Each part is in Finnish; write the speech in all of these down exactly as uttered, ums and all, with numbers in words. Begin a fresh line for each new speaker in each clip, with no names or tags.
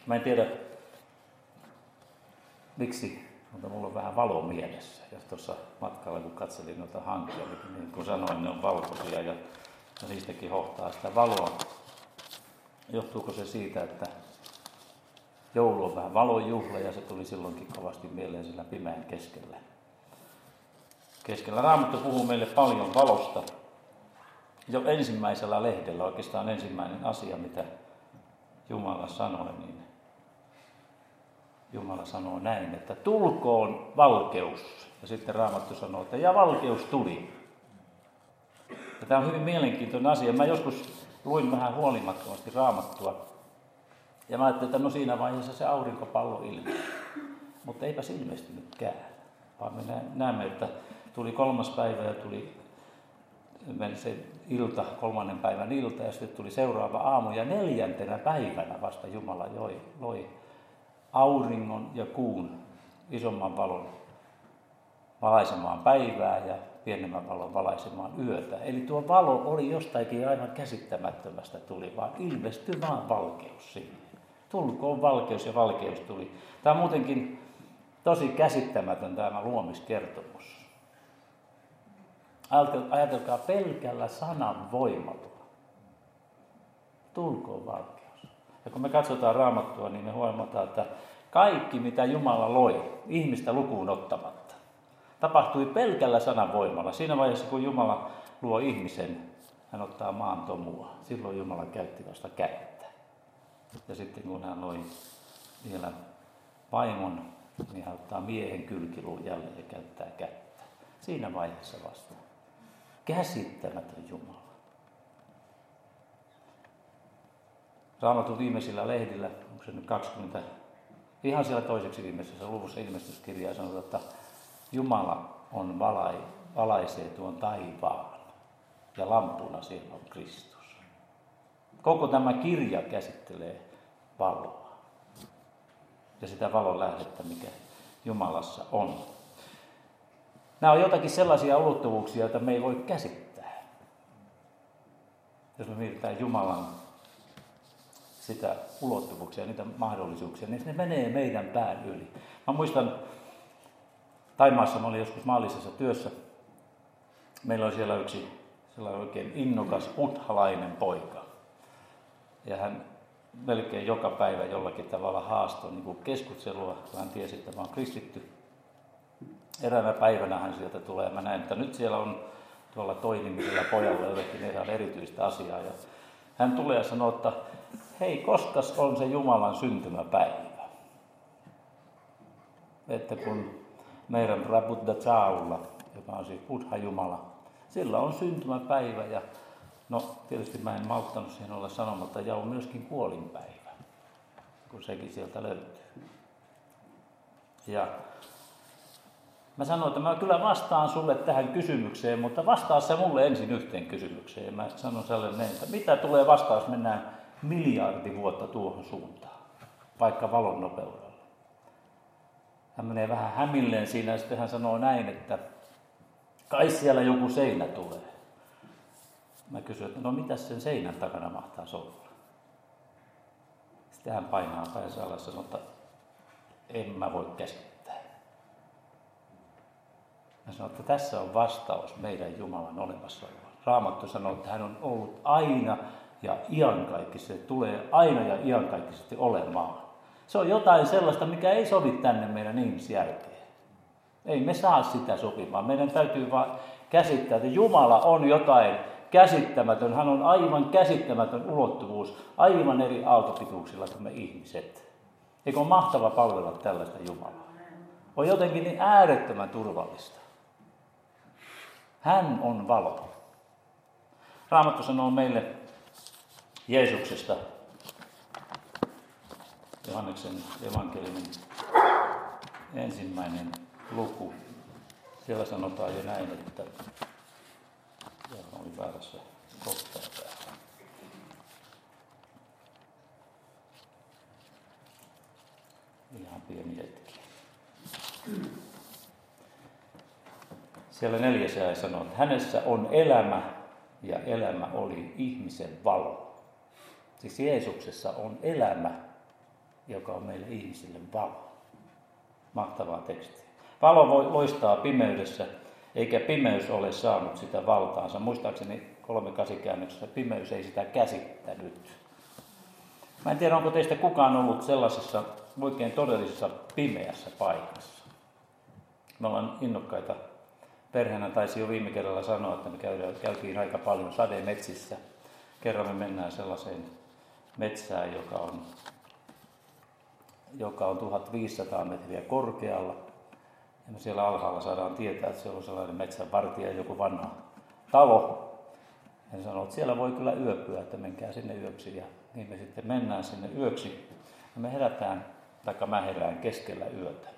Mä en tiedä, miksi, mutta mulla on vähän valo mielessä. Ja tuossa matkalla, kun katselin noita hankkeja, niin kuin sanoin, ne on valkoisia ja, ja niistäkin hohtaa sitä valoa. Johtuuko se siitä, että joulu on vähän valonjuhla ja se tuli silloinkin kovasti mieleen sillä pimeän keskellä. Keskellä Raamattu puhuu meille paljon valosta. Jo ensimmäisellä lehdellä, oikeastaan ensimmäinen asia, mitä Jumala sanoi, niin Jumala sanoo näin, että tulkoon valkeus. Ja sitten Raamattu sanoo, että ja valkeus tuli. Ja tämä on hyvin mielenkiintoinen asia. Mä joskus luin vähän huolimattomasti Raamattua. Ja mä ajattelin, että no siinä vaiheessa se aurinkopallo ilmestyi. Mutta eipä se ilmestynytkään. Vaan me näemme, että tuli kolmas päivä ja tuli meni se ilta, kolmannen päivän ilta ja sitten tuli seuraava aamu. Ja neljäntenä päivänä vasta Jumala joi, loi auringon ja kuun isomman valon valaisemaan päivää ja pienemmän valon valaisemaan yötä. Eli tuo valo oli jostakin aivan käsittämättömästä tuli, vaan ilmestyi vaan valkeus sinne. Tulkoon valkeus ja valkeus tuli. Tämä on muutenkin tosi käsittämätön tämä luomiskertomus. Ajatelkaa pelkällä sanan voimalla. Tulkoon valkeus. Ja kun me katsotaan Raamattua, niin me huomataan, että kaikki mitä Jumala loi, ihmistä lukuun ottamatta, tapahtui pelkällä sanan voimalla. Siinä vaiheessa, kun Jumala luo ihmisen, hän ottaa maan tomua. Silloin Jumala käytti vasta kättä. Ja sitten kun hän loi vielä vaimon, niin hän ottaa miehen kylkiluun jälleen ja käyttää kättä. Siinä vaiheessa vasta. Käsittämätön Jumala. Raamatun viimeisillä lehdillä, onko se nyt kaksikymmentä, ihan siellä toiseksi viimeisessä luvussa ilmestyskirjaa sanotaan, että Jumala on valai, valaisee tuon taivaan ja lampuna siellä on Kristus. Koko tämä kirja käsittelee valoa ja sitä valon lähdettä, mikä Jumalassa on. Nämä on jotakin sellaisia ulottuvuuksia, joita me ei voi käsittää. Jos me mietitään Jumalan sitä ulottuvuuksia, niitä mahdollisuuksia, niin ne menee meidän pään yli. Mä muistan, Thaimaassa mä olin joskus maallisessa työssä. Meillä oli siellä yksi sellainen oikein innokas buddhalainen poika. Ja hän melkein joka päivä jollakin tavalla haastoi niin kuin keskustelua, kun hän tiesi, että mä oon kristitty. Eräänä päivänä hän sieltä tulee ja mä näen, että nyt siellä on tuolla toimimisella pojalla jotakin ihan erityistä asiaa. Ja hän tulee ja sanoo, että hei, koskas on se Jumalan syntymäpäivä? Että kun meidän Prabhupada, joka on siis Buddha-Jumala, sillä on syntymäpäivä ja no tietysti mä en malttanut siihen olla sanomatta, ja on myöskin kuolinpäivä, kun sekin sieltä löytyy. Ja mä sanoin, että mä kyllä vastaan sulle tähän kysymykseen, mutta vastaa se mulle ensin yhteen kysymykseen. Ja mä sanon sellainen, että mitä tulee vastaan, jos mennään miljardi vuotta tuohon suuntaan, vaikka valon nopeudella. Hän menee vähän hämilleen siinä ja sitten hän sanoo näin, että kai siellä joku seinä tulee. Mä kysyin, että no mitäs sen seinän takana mahtaisi olla? Sitten hän painaa päänsä alas ja sanoo, että en mä voi käsittää. Mä sanoin, että tässä on vastaus meidän Jumalan olemassaoloon. Raamattu sanoo, että hän on ollut aina ja iankaikkisesti, tulee aina ja iankaikkisesti olemaan. Se on jotain sellaista, mikä ei sovi tänne meidän ihmisjälkeen. Ei me saa sitä sopimaan. Meidän täytyy vaan käsittää, että Jumala on jotain käsittämätön. Hän on aivan käsittämätön ulottuvuus, aivan eri aaltopituuksilla kuin me ihmiset. Eikö ole mahtava palvella tällaista Jumalaa? On jotenkin niin äärettömän turvallista. Hän on valo. Raamattu sanoo meille Jeesuksesta, Johanneksen evankeliumin ensimmäinen luku. Siellä sanotaan jo näin, että ja oli väärässä kohtaa täällä. Ihan pieni hetki. Siellä neljäs jae sanoo, että hänessä on elämä ja elämä oli ihmisen valo. Siis Jeesuksessa on elämä joka on meille ihmisille valo. Mahtavaa tekstiä. Valo voi loistaa pimeydessä, eikä pimeys ole saanut sitä valtaansa. Muistaakseni kolme kasikäännöksessä pimeys ei sitä käsittänyt. Mä en tiedä, onko teistä kukaan ollut sellaisessa oikein todellisessa pimeässä paikassa. Me ollaan innokkaita. Perheenä taisi jo viime kerralla sanoa, että me käydään, käytiin aika paljon sademetsissä. Kerran me mennään sellaiseen metsään, joka on, joka on tuhatviisisataa metriä korkealla. Ja me siellä alhaalla saadaan tietää, että siellä on sellainen metsänvartija, joku vanha talo. Ja sanoo, että siellä voi kyllä yöpyä, että menkää sinne yöksi. Ja niin me sitten mennään sinne yöksi. Ja me herätään, taikka mä herään keskellä yötä.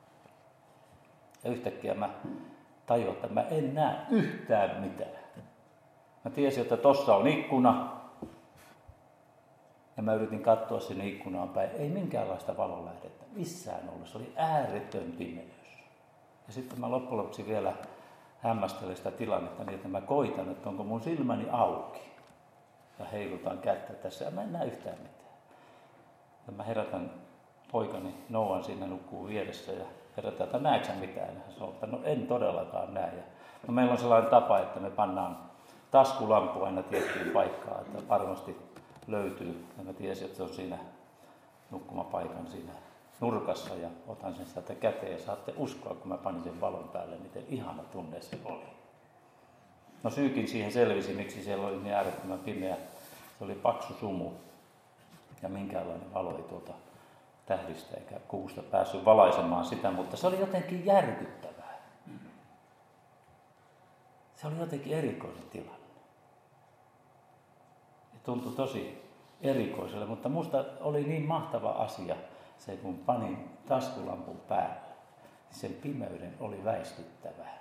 Ja yhtäkkiä mä tajuan, että mä en näe yhtään mitään. Mä tiesin, että tossa on ikkuna. Ja mä yritin katsoa sinne ikkunaan päin. Ei minkäänlaista valonlähdettä missään ollut. Se oli ääretön pimeys. Ja sitten mä loppujen lopuksi vielä hämmästelen sitä tilannetta niin, että mä koitan, että onko mun silmäni auki. Ja heilutan kättä tässä ja mä en näe yhtään mitään. Ja mä herätän poikani Noan siinä nukkuu vieressä ja herätään, että näetkö sä mitään? Ja hän sanoo, että no en todellakaan näe. Ja no meillä on sellainen tapa, että me pannaan taskulampu aina tiettyyn paikkaan, että varmasti löytyy. Ja mä tiesin, että se on siinä nukkumapaikan siinä nurkassa ja otan sen sieltä käteen ja saatte uskoa, kun mä panin sen valon päälle, miten ihana tunne se oli. No syykin siihen selvisi, miksi siellä oli niin äärettömän pimeä. Se oli paksu sumu ja minkäänlainen valo ei tuolta tähdistä eikä kuusta päässyt valaisemaan sitä, mutta se oli jotenkin järkyttävää. Se oli jotenkin erikoinen tilanne. Se tuntui tosi erikoiselle, mutta musta oli niin mahtava asia se, kun panin taskulampun päälle, niin sen pimeyden oli väistyttävää.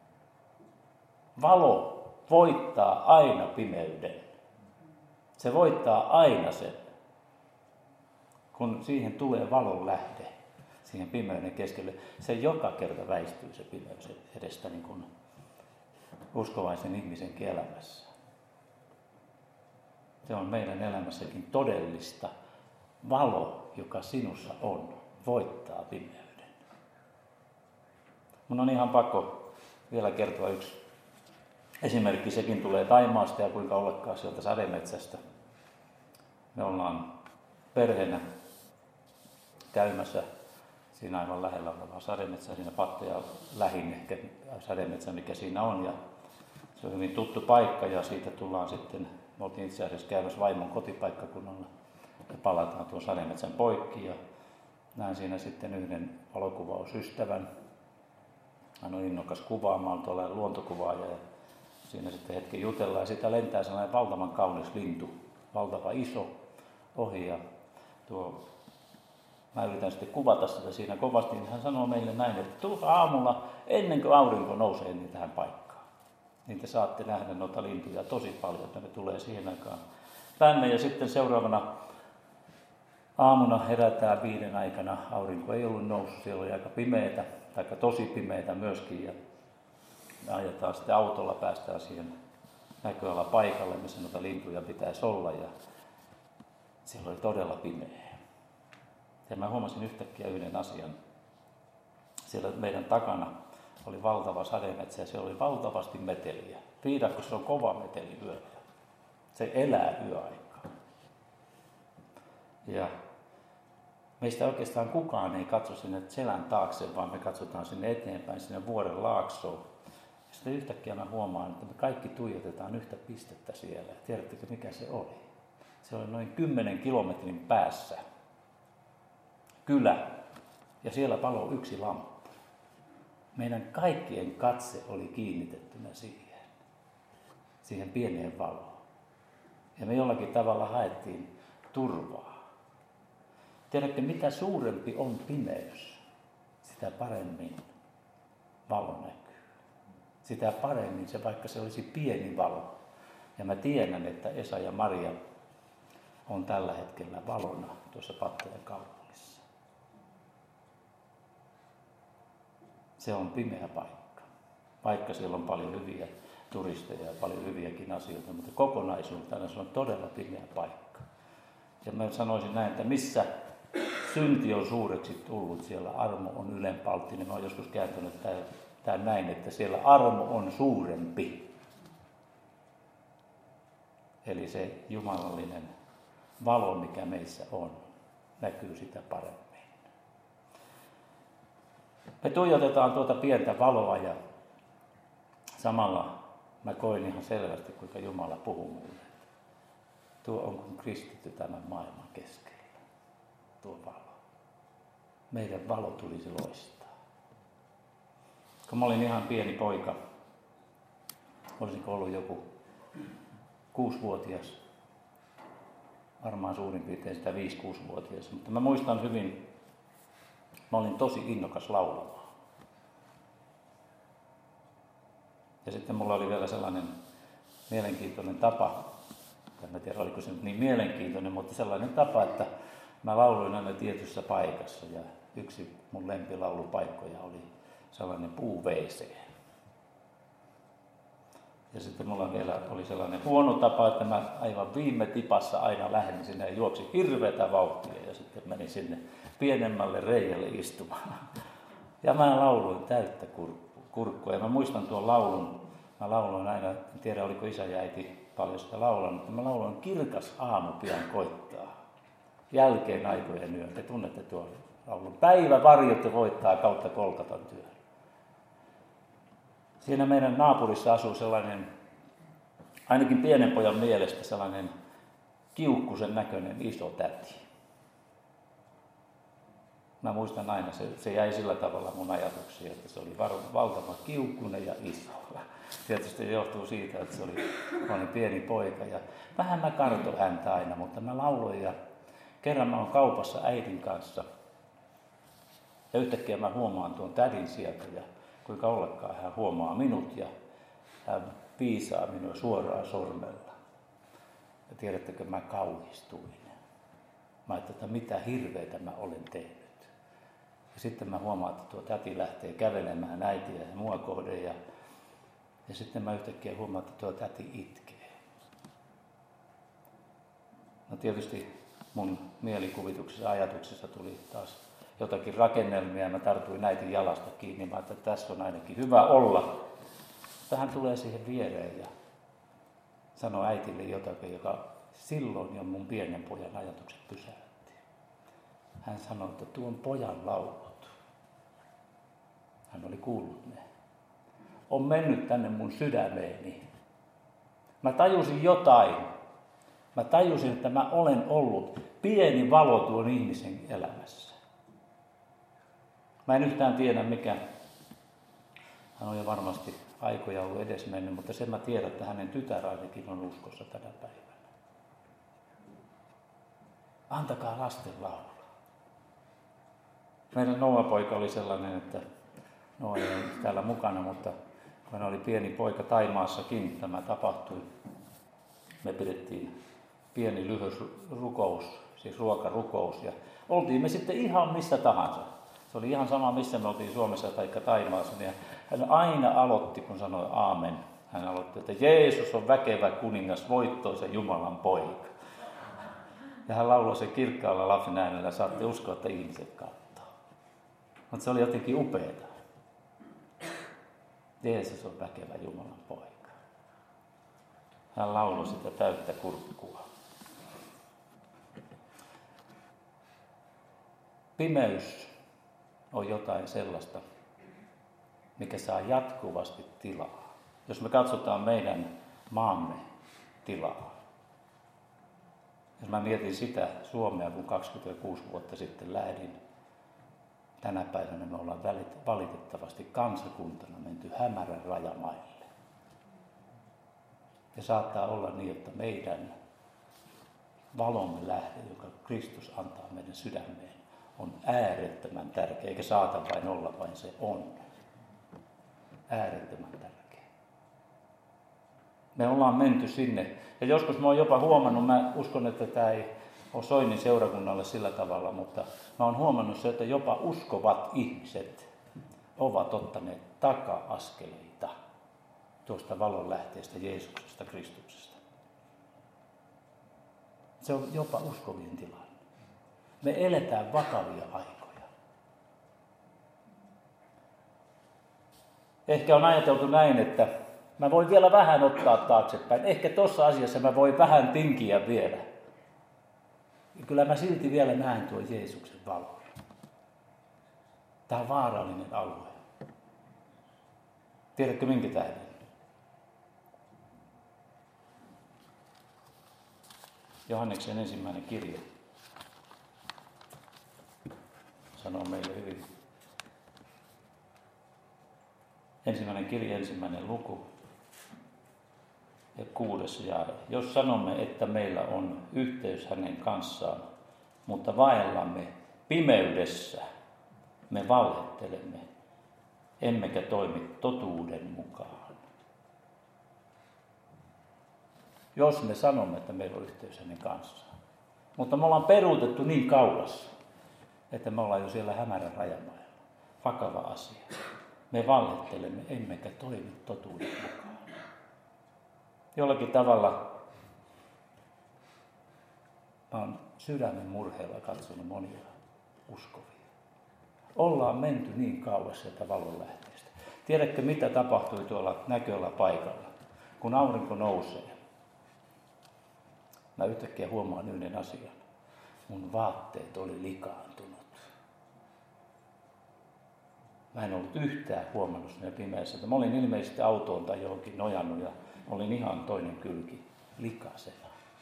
Valo voittaa aina pimeyden. Se voittaa aina sen. Kun siihen tulee valon lähde, siihen pimeyden keskelle, se joka kerta väistyy se pimeys edestä niin kuin uskovaisen ihmisenkin elämässä. Se on meidän elämässäkin todellista. Valo, joka sinussa on, voittaa pimeyden. Mun on ihan pakko vielä kertoa yksi esimerkki. Sekin tulee Thaimaasta ja kuinka ollakaan sieltä sademetsästä. Me ollaan perheenä käymässä siinä aivan lähellä olevaa sademetsää, siinä Patteja lähin ehkä sademetsä, mikä siinä on. Ja se on hyvin tuttu paikka ja siitä tullaan sitten, me oltiin itse asiassa käymässä vaimon kotipaikkakunnalla ja palataan tuon sademetsän poikki ja näin siinä sitten yhden valokuvausystävän. Hän on innokas kuvaamaan, tuolla luontokuvaaja ja siinä sitten hetken jutellaan ja sitä lentää sellainen valtavan kaunis lintu, valtava iso ohi ja tuo, mä yritän sitten kuvata sitä siinä kovasti, niin hän sanoo meille näin, että tulkaa aamulla ennen kuin aurinko nousee niin tähän paikkaan. Niin te saatte nähdä noita lintuja tosi paljon, että ne tulee siihen aikaan tänne ja sitten seuraavana aamuna herätään viiden aikana, aurinko ei ollut noussut, siellä oli aika pimeätä, tai tosi pimeätä myöskin ja me ajetaan sitten autolla, päästään siihen näköala paikalle, missä noita lintuja pitäisi olla ja siellä oli todella pimeä. Ja mä huomasin yhtäkkiä yhden asian. Siellä meidän takana oli valtava sademetsä ja siellä oli valtavasti meteliä. Viidakossa on kova meteli yöllä. Se elää yöaikaa. Ja meistä oikeastaan kukaan ei katso sinne selän taakse, vaan me katsotaan sinne eteenpäin, sinne vuoren laaksoon. Ja sitten yhtäkkiä mä huomaan, että me kaikki tuijotetaan yhtä pistettä siellä. Ja tiedättekö mikä se oli? Se oli noin kymmenen kilometrin päässä kylä ja siellä paloi yksi lamppu. Meidän kaikkien katse oli kiinnitettynä siihen, siihen pieneen valoon. Ja me jollakin tavalla haettiin turvaa. Tiedätte, mitä suurempi on pimeys, sitä paremmin valo näkyy. Sitä paremmin se, vaikka se olisi pieni valo. Ja mä tiedän, että Esa ja Maria on tällä hetkellä valona tuossa Pattejan kaupungissa. Se on pimeä paikka. Vaikka siellä on paljon hyviä turisteja ja paljon hyviäkin asioita, mutta kokonaisuutena se on todella pimeä paikka. Ja mä sanoisin näin, että missä synti on suureksi tullut, siellä armo on ylenpalttinen. Mä oon joskus kääntänyt tämän näin, että siellä armo on suurempi. Eli se jumalallinen valo, mikä meissä on, näkyy sitä paremmin. Me tuijotetaan tuota pientä valoa ja samalla mä koin ihan selvästi, kuinka Jumala puhuu mulle. Tuo on kuin kristitty tämän maailman keskellä. Tuo valo. Meidän valo tulisi loistaa. Kun mä olin ihan pieni poika, olisinko ollut joku kuusivuotias, varmaan suurin piirtein sitä viisi-kuusivuotias, mutta mä muistan hyvin, mä olin tosi innokas laulamaan. Ja sitten mulla oli vielä sellainen mielenkiintoinen tapa, en tiedä oliko se niin mielenkiintoinen, mutta sellainen tapa, että mä lauloin aina tietyssä paikassa ja yksi mun lempilaulupaikkoja oli sellainen puuveiseen. Ja sitten mulla vielä oli sellainen huono tapa, että mä aivan viime tipassa aina lähdin sinne ja juoksin hirveätä vauhtia ja sitten menin sinne pienemmälle reiälle istumaan. Ja mä lauloin täyttä kurkkua ja mä muistan tuon laulun. Mä lauloin aina, en tiedä oliko isä ja äiti paljon sitä laulanut, mutta mä lauloin kirkas aamu pian koittaa. Jälkeen aikojen yön. Te tunnette tuon laulun. Päivä varjotte voittaa kautta Kolkatan työn. Siinä meidän naapurissa asuu sellainen, ainakin pienen pojan mielestä sellainen kiukkusen näköinen iso täti. Mä muistan aina, se, se jäi sillä tavalla mun ajatuksiin, että se oli valtava kiukkunen ja iso. Tietysti se johtuu siitä, että se oli, oli pieni poika ja vähän mä kartoin häntä aina, mutta mä lauloin ja kerran mä oon kaupassa äidin kanssa ja yhtäkkiä mä huomaan tuon tädin sieltä ja kuinka ollakaan hän huomaa minut ja hän piisaa minua suoraan sormella. Ja tiedättekö, mä kauhistuin. Mä ajattelin, että mitä hirveitä mä olen tehnyt. Ja sitten mä huomaan, että tuo täti lähtee kävelemään äitiä ja mua kohden. Ja, ja sitten mä yhtäkkiä huomaan, että tuo täti itkee. No tietysti mun mielikuvituksessa ajatuksessa tuli taas jotakin rakennelmia. Mä tartuin äitin jalasta kiinni. Mä ajattelin, että tässä on ainakin hyvä olla. Hän tulee siihen viereen ja sanoi äitille jotakin, joka silloin jo mun pienen pojan ajatukset pysäytti. Hän sanoi, että tuon pojan laulut, hän oli kuullut ne, on mennyt tänne mun sydämeeni. Mä tajusin jotain. Mä tajusin, että mä olen ollut pieni valo tuon ihmisen elämässä. Mä en yhtään tiedä mikä. Hän on jo varmasti aikoja ollut edesmennyt, mutta sen mä tiedän, että hänen tytär ainakin on uskossa tänä päivänä. Antakaa lasten laulaa. Meidän Noa-poika oli sellainen, että Noa ei ole täällä mukana, mutta kun hän oli pieni poika Taimaassakin, tämä tapahtui. Me pidettiin pieni lyhyt rukous, siis ruokarukous, ja oltiin me sitten ihan missä tahansa. Se oli ihan sama, missä me oltiin Suomessa tai Taimaassa. Ja hän aina aloitti, kun sanoi aamen. Hän aloitti, että Jeesus on väkevä kuningas, voittoisen Jumalan poika. Ja hän lauloi sen kirkkaalla lapsen äänellä, saatte uskoa, että ihmiset katsoo. Mutta se oli jotenkin upeata. Jeesus on väkevä Jumalan poika. Hän lauloi sitä täyttä kurkkua. Pimeys on jotain sellaista, mikä saa jatkuvasti tilaa. Jos me katsotaan meidän maamme tilaa. Jos mä mietin sitä Suomea, kun kaksikymmentäkuusi vuotta sitten lähdin, tänä päivänä me ollaan valitettavasti kansakuntana menty hämärän rajamaille. Ja saattaa olla niin, että meidän valomme lähde, joka Kristus antaa meidän sydämeen, on äärettömän tärkeä, eikä saata vain olla, vain se on. Äärettömän tärkeä. Me ollaan menty sinne. Ja joskus mä oon jopa huomannut, mä uskon, että tämä ei ole Soinin seurakunnalle sillä tavalla, mutta mä oon huomannut se, että jopa uskovat ihmiset ovat ottaneet taka-askeleita tuosta valon lähteestä Jeesuksesta, Kristuksesta. Se on jopa uskovien tilanne. Me eletään vakavia aikoja. Ehkä on ajateltu näin, että mä voin vielä vähän ottaa taaksepäin. Ehkä tuossa asiassa mä voin vähän tinkiä vielä. Ja kyllä mä silti vielä näen tuon Jeesuksen valon. Tämä on vaarallinen alue. Tiedätkö minkä tähden? Johanneksen ensimmäinen kirja sanoo meille hyvin. Ensimmäinen kirja, ensimmäinen luku ja kuudes jae. Jos sanomme, että meillä on yhteys hänen kanssaan, mutta vaellamme pimeydessä, me valhettelemme, emmekä toimi totuuden mukaan. Jos me sanomme, että meillä on yhteys hänen kanssaan. Mutta me ollaan peruutettu niin kauas, että me ollaan jo siellä hämärän rajamailla. Vakava asia. Me valhettelemme, emmekä toimi totuuden mukaan. Jollakin tavalla mä oon sydämen murheella katsonut monia uskovia. Ollaan menty niin kauas sieltä valon lähteestä. Tiedätkö, mitä tapahtui tuolla näköala paikalla, kun aurinko nousee? Mä yhtäkkiä huomaan yhden asian. Mun vaatteet oli likaantunut. Mä en ollut yhtään huomannut siinä pimeässä. Mä olin ilmeisesti autoon tai johonkin nojannut ja olin ihan toinen kylki likasena.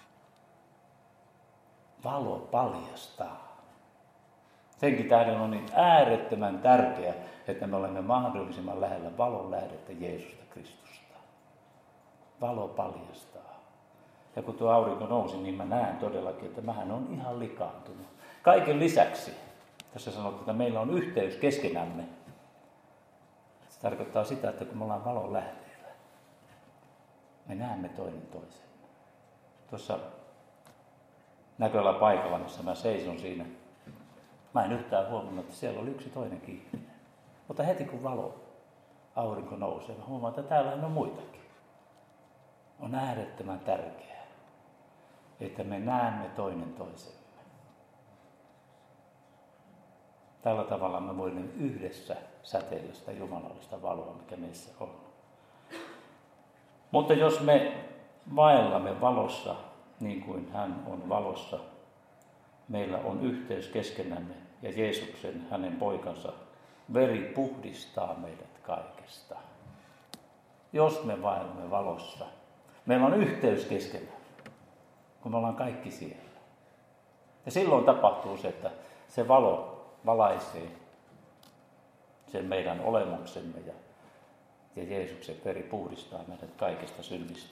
Valo paljastaa. Senkin tähden on niin äärettömän tärkeää, että me olemme mahdollisimman lähellä valon lähdettä Jeesusta Kristusta. Valo paljastaa. Ja kun tuo aurinko nousi, niin mä näen todellakin, että mähän on ihan likaantunut. Kaiken lisäksi, tässä sanotaan, että meillä on yhteys keskenämme. Se tarkoittaa sitä, että kun me ollaan valon lähteellä, me näemme toinen toisen. Tuossa näköala paikalla, missä mä seison siinä, mä en yhtään huomannut, että siellä oli yksi toinenkin ihminen. Mutta heti kun valo, aurinko nousee, mä huomaan, että täällä on muitakin. On äärettömän tärkeää, että me näemme toinen toisemme. Tällä tavalla me voimme yhdessä säteillä sitä jumalallista valoa, mikä meissä on. Mutta jos me vaellamme valossa, niin kuin hän on valossa, meillä on yhteys keskenämme ja Jeesuksen, hänen poikansa, veri puhdistaa meidät kaikesta. Jos me vaellamme valossa, meillä on yhteys keskenämme, kun me ollaan kaikki siellä. Ja silloin tapahtuu se, että se valo valaisee sen meidän olemuksemme ja, ja Jeesuksen veri puhdistaa meidät kaikesta synnistä.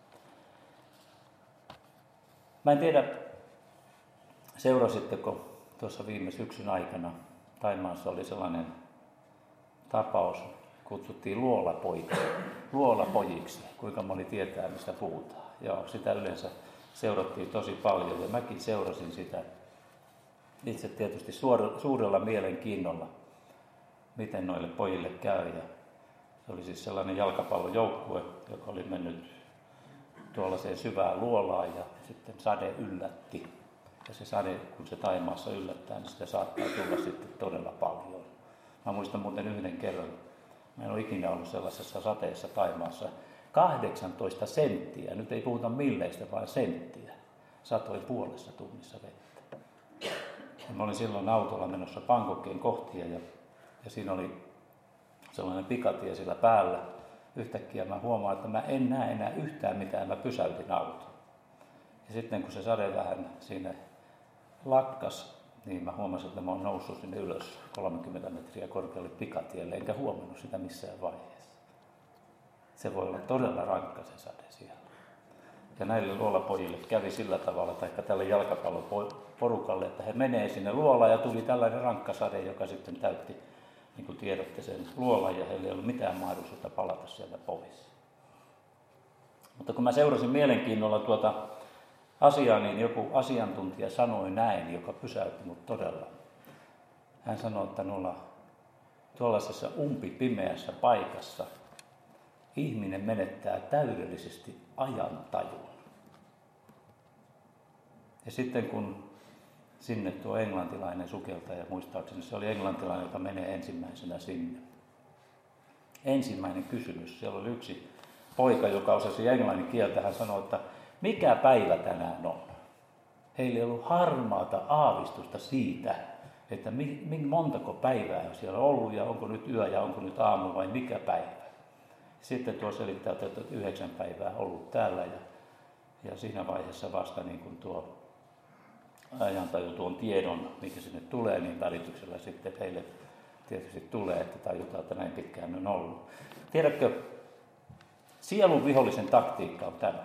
Mä en tiedä, seurasitteko tuossa viime syksyn aikana, Thaimaassa oli sellainen tapaus, kutsuttiin luolapoika, luolapojiksi, kuinka moni tietää, mistä puhutaan. Joo, sitä yleensä seurattiin tosi paljon ja mäkin seurasin sitä itse tietysti suurella mielenkiinnolla, miten noille pojille käy. Ja se oli siis sellainen jalkapallojoukkue, joka oli mennyt tuollaiseen syvään luolaan ja sitten sade yllätti. Ja se sade, kun se Thaimaassa yllättää, niin sitä saattaa tulla sitten todella paljon. Mä muistan muuten yhden kerran, mä en ole ikinä ollut sellaisessa sateessa Thaimaassa, kahdeksantoista senttiä, nyt ei puhuta milleistä, vaan senttiä, satoi puolessa tunnissa vettä. Ja mä olin silloin autolla menossa Bangkokiin kohti ja, ja siinä oli sellainen pikatie sillä päällä. Yhtäkkiä mä huomaan, että mä en näe enää yhtään mitään, mä pysäytin auton. Ja sitten kun se sade vähän siinä lakkas, niin mä huomasin, että mä oon noussut sinne ylös kolmekymmentä metriä korkealle pikatielle, enkä huomannut sitä missään vaiheessa. Se voi olla todella rankka se sade siellä. Ja näille luolapojille kävi sillä tavalla, tai tälle jalkapalloporukalle, että he menee sinne luolaan ja tuli tällainen rankka sade, joka sitten täytti, niin kuin tiedätte, sen luolan ja heillä ei ollut mitään mahdollisuutta palata sieltä pois. Mutta kun mä seurasin mielenkiinnolla tuota asiaa, niin joku asiantuntija sanoi näin, joka pysäytti mut todella. Hän sanoi, että noilla tuollaisessa umpipimeässä paikassa ihminen menettää täydellisesti ajantajun. Ja sitten kun sinne tuo englantilainen sukeltaja, muistaakseni se oli englantilainen, joka menee ensimmäisenä sinne. Ensimmäinen kysymys, siellä oli yksi poika, joka osasi englannin kieltä, hän sanoi, että mikä päivä tänään on? Heillä ei ollut harmaata aavistusta siitä, että mi, mi, montako päivää on siellä ollut ja onko nyt yö ja onko nyt aamu vai mikä päivä. Sitten tuo selittää, että yhdeksän päivää ollut täällä ja, ja siinä vaiheessa vasta niin kun tuo ajantaju tuon tiedon, mikä sinne tulee, niin välityksellä sitten heille tietysti tulee, että tajutaan, että näin pitkään on ollut. Tiedätkö, sielun vihollisen taktiikka on tämä.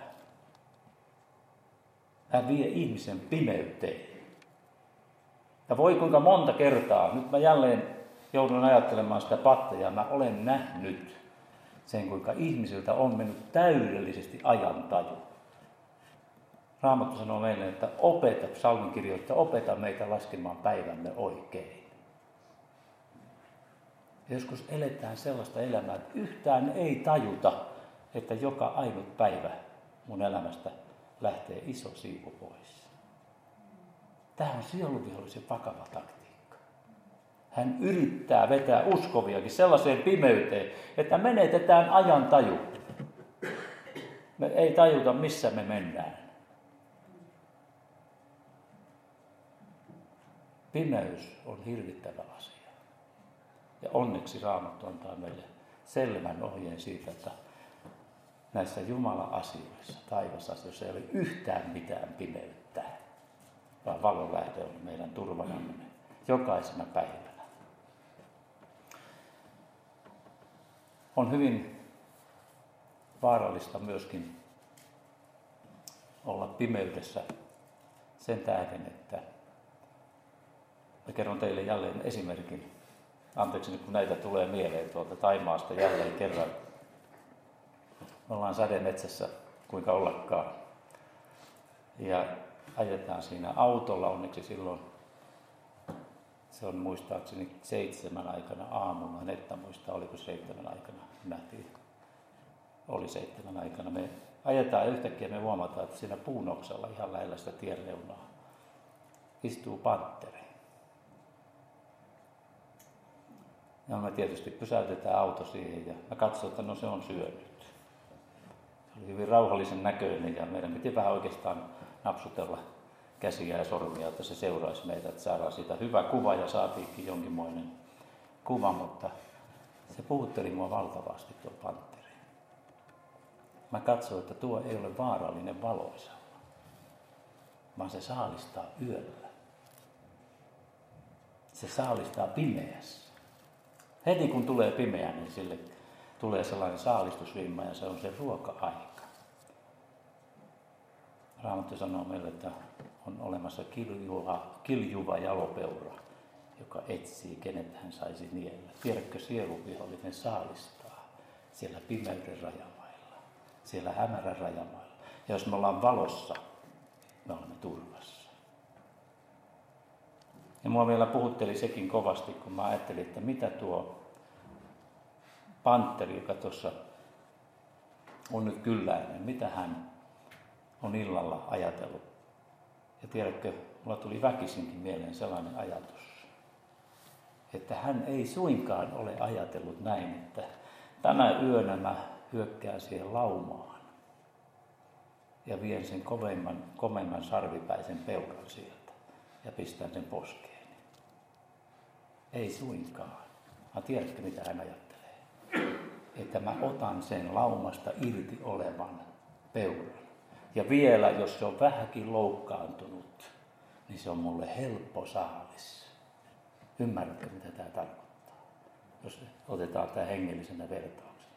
Hän vie ihmisen pimeyteen. Ja voi kuinka monta kertaa, nyt mä jälleen joudun ajattelemaan sitä patteja, mä olen nähnyt sen, kuinka ihmisiltä on mennyt täydellisesti ajantaju. Raamattu sanoo meille, että opeta, psalmin kirjoittaa, opeta meitä laskemaan päivämme oikein. Joskus eletään sellaista elämää, että yhtään ei tajuta, että joka ainut päivä mun elämästä lähtee iso siivu pois. Tämä on sielunvihollisen vakava taktiikka. Hän yrittää vetää uskoviakin sellaiseen pimeyteen, että menetetään ajantaju. Me ei tajuta, missä me mennään. Pimeys on hirvittävä asia. Ja onneksi Raamattu antaa meille selvän ohjeen siitä, että näissä Jumala-asioissa, taivasasioissa ei ole yhtään mitään pimeyttä, vaan valon lähde on meidän turvanamme jokaisena päivänä. On hyvin vaarallista myöskin olla pimeydessä sen tähden, että mä kerron teille jälleen esimerkin. Anteeksi nyt kun näitä tulee mieleen tuolta Thaimaasta jälleen kerran. Me ollaan sademetsässä, kuinka ollakaan. Ja ajetaan siinä autolla, onneksi silloin, se on muistaakseni seitsemän aikana aamulla, Netta muistaa, oliko seitsemän aikana, nähtiin, oli seitsemän aikana. Me ajetaan ja yhtäkkiä me huomataan, että siinä puunoksalla ihan lähellä sitä tien reunaa istuu pantteri. Ja me tietysti pysäytetään auto siihen ja mä katsoin, että no se on syönyt. Se oli hyvin rauhallisen näköinen ja meidän piti vähän oikeastaan napsutella käsiä ja sormia, että se seuraisi meitä, että saadaan siitä hyvä kuva ja saatiinkin jonkinmoinen kuva, mutta se puhutteli mua valtavasti tuo pantteri. Mä katsoin, että tuo ei ole vaarallinen valoisalla, vaan se saalistaa yöllä. Se saalistaa pimeässä. Heti kun tulee pimeä, niin sille tulee sellainen saalistusvimma ja se on se ruoka-aika. Raamattu sanoo meille, että on olemassa kiljuva, kiljuva jalopeura, joka etsii, kenet hän saisi niellä. Tiedätkö, sieluvihollinen saalistaa siellä pimeyden rajamailla, siellä hämärän rajamailla. Ja jos me ollaan valossa, me olemme turvassa. Ja mua vielä puhutteli sekin kovasti, kun mä ajattelin, että mitä tuo pantteri, joka tuossa on nyt kylläinen, mitä hän on illalla ajatellut. Ja tiedätkö, mulla tuli väkisinkin mieleen sellainen ajatus, että hän ei suinkaan ole ajatellut näin, että tänä yönä mä hyökkään siihen laumaan ja vien sen kovemman, kovemman sarvipäisen peuran sieltä ja pistän sen poskeeni. Ei suinkaan. Mä tiedätkö, mitä hän ajattelee? Että mä otan sen laumasta irti olevan peuran. Ja vielä, jos se on vähänkin loukkaantunut, niin se on mulle helppo saalis. Ymmärrätkö, mitä tämä tarkoittaa? Jos otetaan tämä hengellisenä vertauksena.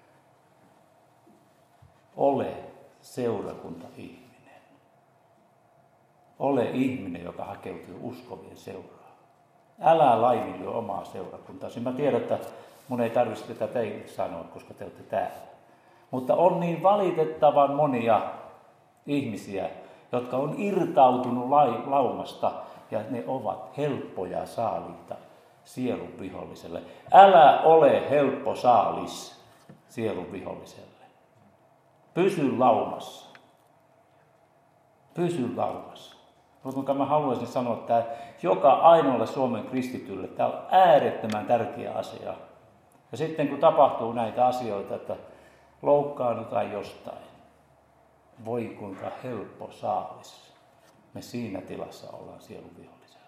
Ole seurakunta-ihminen. Ole ihminen, joka hakeutuu uskovien seuraan. Älä laiminlyö omaa seurakuntaasi. Mä tiedän, että mun ei tarvitse tätä teille sanoa, koska te olette täällä. Mutta on niin valitettavan monia ihmisiä, jotka on irtautunut laumasta ja ne ovat helppoja saaliita sielun viholliselle. Älä ole helppo saalis sielun viholliselle. Pysy laumassa. Pysy laumassa. Mutta kuinka mä haluaisin sanoa, että joka ainoalle Suomen kristitylle tämä on äärettömän tärkeä asia. Ja sitten kun tapahtuu näitä asioita, että loukkaannutaan jostain, voi kuinka helppo saalis. Me siinä tilassa ollaan sielun vihollisella.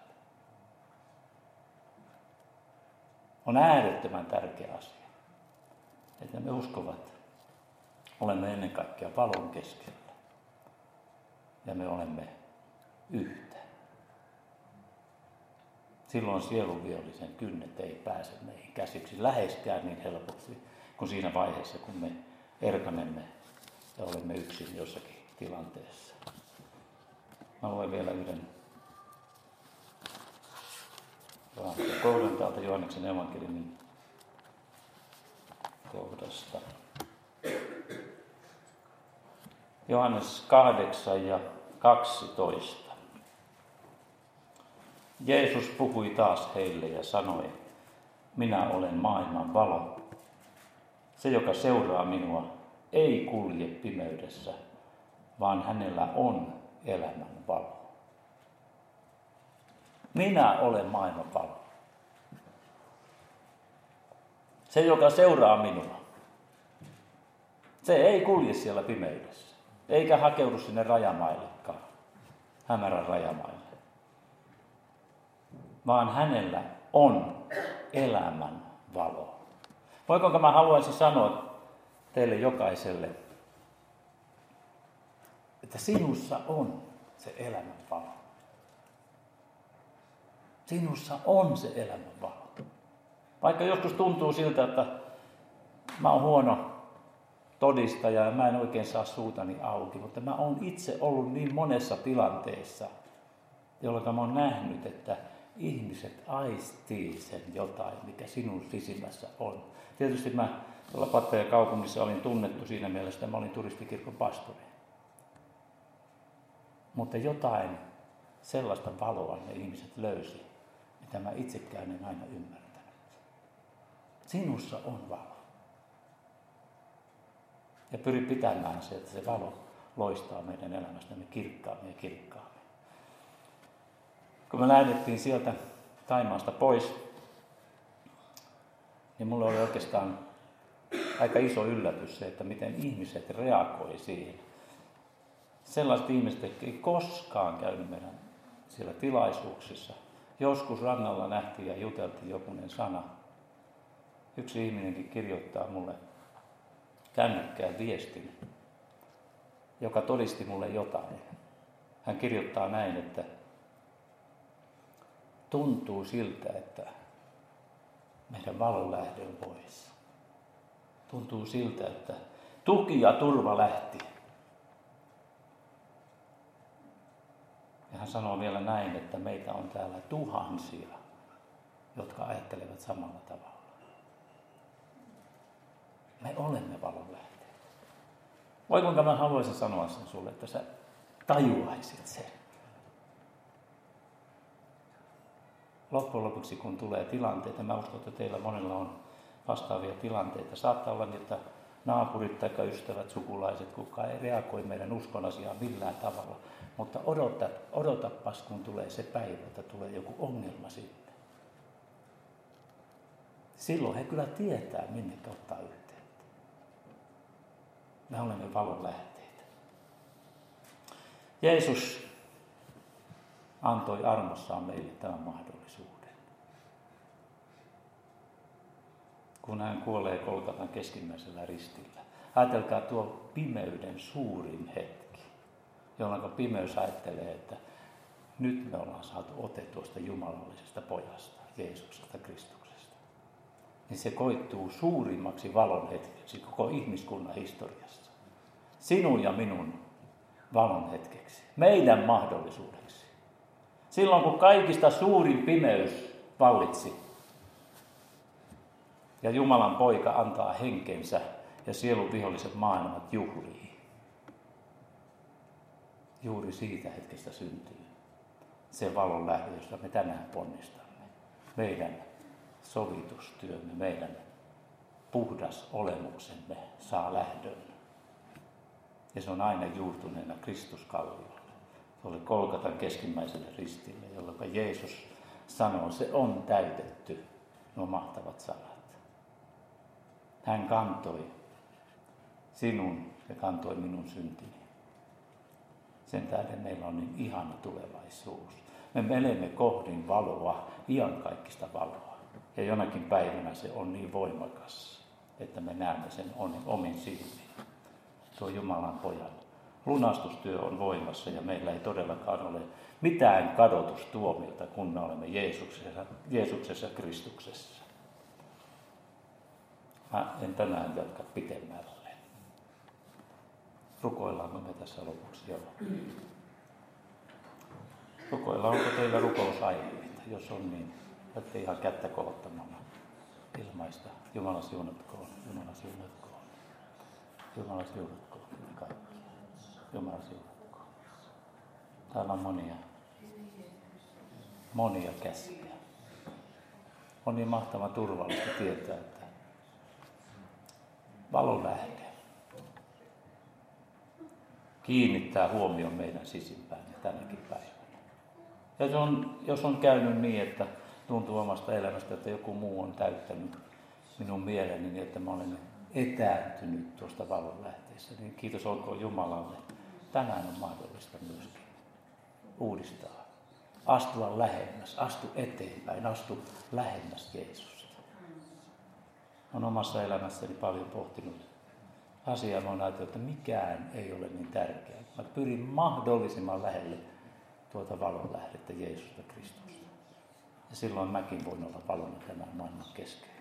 On äärettömän tärkeä asia, että me uskovat olemme ennen kaikkea valon keskellä. Ja me olemme yhtä. Silloin sielun vihollisen kynnet ei pääse meihin käsiksi läheskään niin helposti kuin siinä vaiheessa, kun me erkanemme ja olemme yksin jossakin tilanteessa. Mä luen vielä yhden kohdan täältä Johanneksen evankeliumin kohdasta. Johannes kahdeksan ja kaksitoista. Jeesus puhui taas heille ja sanoi, minä olen maailman valo. Se, joka seuraa minua, ei kulje pimeydessä, vaan hänellä on elämän valo. Minä olen maailman valo. Se, joka seuraa minua, se ei kulje siellä pimeydessä, eikä hakeudu sinne rajamaillekaan, hämärän rajamaille, vaan hänellä on elämän valo. Voinko mä haluaisin sanoa teille jokaiselle, että sinussa on se elämän valo. Sinussa on se elämän valo. Vaikka joskus tuntuu siltä, että mä oon huono todistaja ja mä en oikein saa suutani auki, mutta mä oon itse ollut niin monessa tilanteessa, jolloin mä oon nähnyt, että ihmiset aistii sen jotain, mikä sinun sisimmässä on. Tietysti mä tuolla Pattajan kaupungissa olin tunnettu siinä mielessä, että mä olin turistikirkon pastori. Mutta jotain sellaista valoa ne ihmiset löysi, mitä mä itsekään en aina ymmärtänyt. Sinussa on valo. Ja pyri pitämään se, että se valo loistaa meidän elämästämme kirkkaammin ja kirkkaammin. Kun me lähdettiin sieltä Thaimaasta pois, niin mulla oli oikeastaan aika iso yllätys se, että miten ihmiset reagoi siihen. Sellaiset ihmiset, jotka ei koskaan käynyt meidän siellä tilaisuuksissa. Joskus rannalla nähtiin ja juteltiin jokunen sana. Yksi ihminenkin kirjoittaa mulle kännykkään viestin, joka todisti mulle jotain. Hän kirjoittaa näin, että tuntuu siltä, että meidän valonlähde on pois. Tuntuu siltä, että tuki ja turva lähti. Ja hän sanoo vielä näin, että meitä on täällä tuhansia, jotka ajattelevat samalla tavalla. Me olemme valonlähteet. Voi kuinka mä haluaisin sanoa sen sulle, että sä tajuaisit sen. Loppujen lopuksi, kun tulee tilanteita, mä uskon, että teillä monella on vastaavia tilanteita. Saattaa olla niin, että naapurit tai ystävät, sukulaiset, kukaan ei reagoi meidän uskon asiaan millään tavalla. Mutta odota, odotapas, kun tulee se päivä, että tulee joku ongelma sinne. Silloin he kyllä tietää, minne ottaa yhteyttä. Me olemme valon lähteitä. Jeesus antoi armossaan meille tämän mahdollisuuden. Kun hän kuolee Golgatan keskimmäisellä ristillä. Ajatelkaa tuo pimeyden suurin hetki, jolloin pimeys ajattelee, että nyt me ollaan saatu ote tuosta jumalallisesta pojasta, Jeesuksesta, Kristuksesta. Niin se koittuu suurimmaksi valon hetkeksi koko ihmiskunnan historiassa. Sinun ja minun valon hetkeksi, meidän mahdollisuudeksi. Silloin kun kaikista suurin pimeys vallitsi ja Jumalan poika antaa henkensä ja sielun viholliset maailmat juhlii. Juuri siitä hetkestä syntyy se valon lähde, josta me tänään ponnistamme. Meidän sovitustyömme, meidän puhdas olemuksemme saa lähdön. Ja se on aina juurtuneena Kristuskalliolle, tuolle Kolkatan keskimmäiselle ristille, jolloin Jeesus sanoo, se on täytetty, nuo mahtavat sanat. Hän kantoi sinun ja kantoi minun syntini. Sen tähden meillä on niin ihana tulevaisuus. Me menemme kohdin valoa, iankaikkista valoa. Ja jonakin päivänä se on niin voimakas, että me näemme sen omin silmin. Tuo Jumalan pojan lunastustyö on voimassa ja meillä ei todellakaan ole mitään kadotustuomiota, kun me olemme Jeesuksessa, Jeesuksessa Kristuksessa. Mä en tänään jatka pitemmälle. Rukoillaanko me tässä lopuksi jo? Rukoillaan, onko teillä rukousaiheita? Jos on, niin voitte ihan kättä kohottamalla ilmaista. Jumala siunatkoon, Jumala siunatkoon, Jumala siunatkoon, kaikki. Jumala siunatkoon. Täällä on monia, monia käsiä. On niin mahtavan turvallista tietää, että valon lähde kiinnittää huomioon meidän sisimpään ja tänäkin päivänä. Ja jos on, jos on käynyt niin, että tuntuu omasta elämästä, että joku muu on täyttänyt minun mieleni, niin että mä olen etääntynyt tuosta valon lähteessä, niin kiitos olkoon Jumalalle. Tänään on mahdollista myöskin uudistaa. Astua lähemmäs, astu eteenpäin, astu lähemmäs Jeesusta. Olen omassa elämässäni paljon pohtinut asiaa. Mä olen ajatellut, että mikään ei ole niin tärkeää. Mä pyrin mahdollisimman lähelle tuota valon lähdettä Jeesusta Kristusta. Ja silloin mäkin voin olla valona tämän maailman keskellä.